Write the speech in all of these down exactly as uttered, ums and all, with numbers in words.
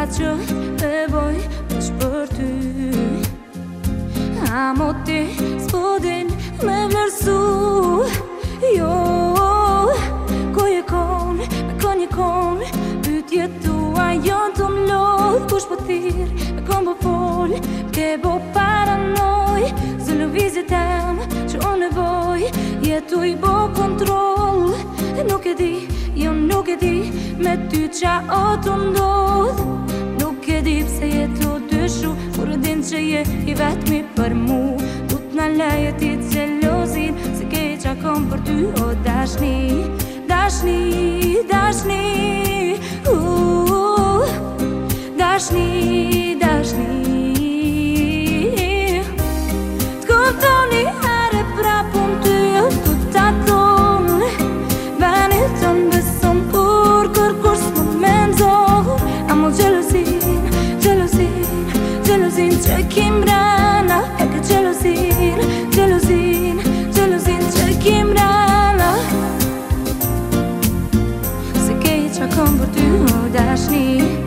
që të boj veç për ty. Amo ti s'podin me vlerësu. Jo, ku je kon, me kon je kon. Pytje tua jon të mlodh. Kush po thirr, me kon po fol. Ke bo paranoj. Zë lëvizje tem që unë nevoj. Jetuj bo kontrol. Nuk e di, jo nuk e di. Me ty qa o të ndodh. Nuk e di pse jetu dyshu. Kur din që je i vetmi për mu. Tut në leje ti gjelozin. Se ke qa kom për ty o dashni. Dashni, dashni. uh, Dashni, dashni. T'kuptoni are prapun ty o tu ta ton. Veni të beson kur kur kur s'mu me nxor. Amo gjelozin, gjelozin, gjelozin që kim rana. E ke gjelozin, gjelozin, gjelozin që kim rana. Se ke i qa kom për ty o dashni.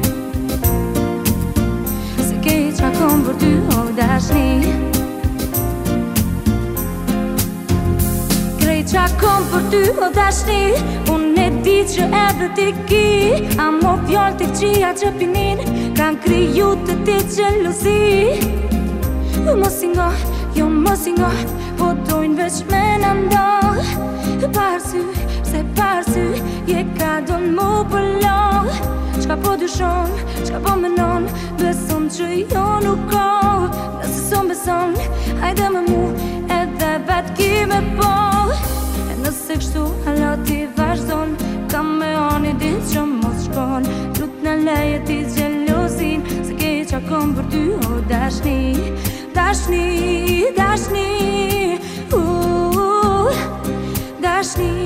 Se ke i qa kom për ty o dashni. Krej qa kom për ty o dashni. Unë e di që edhe ti ki. Amo fjall t'i qia që pinin. Kan kriju të ti gjelozi. Mos i nga, jo mos i nga. Po dojnë veç me në ndoh. Parsy, se parsy. Je ka don mu përloh. Qka po dyshon, qka po menon. Beson që jo nuk ko. Nëse son beson, hajde me mu. Edhe vet ki me po. E nëse kështu hala ti vazhdon. Kam me oni din që mos shkon. Lut në leje ti gjelozin. Se ke qa kom për ty o dashni. Dashni, dashni. uh, Dashni.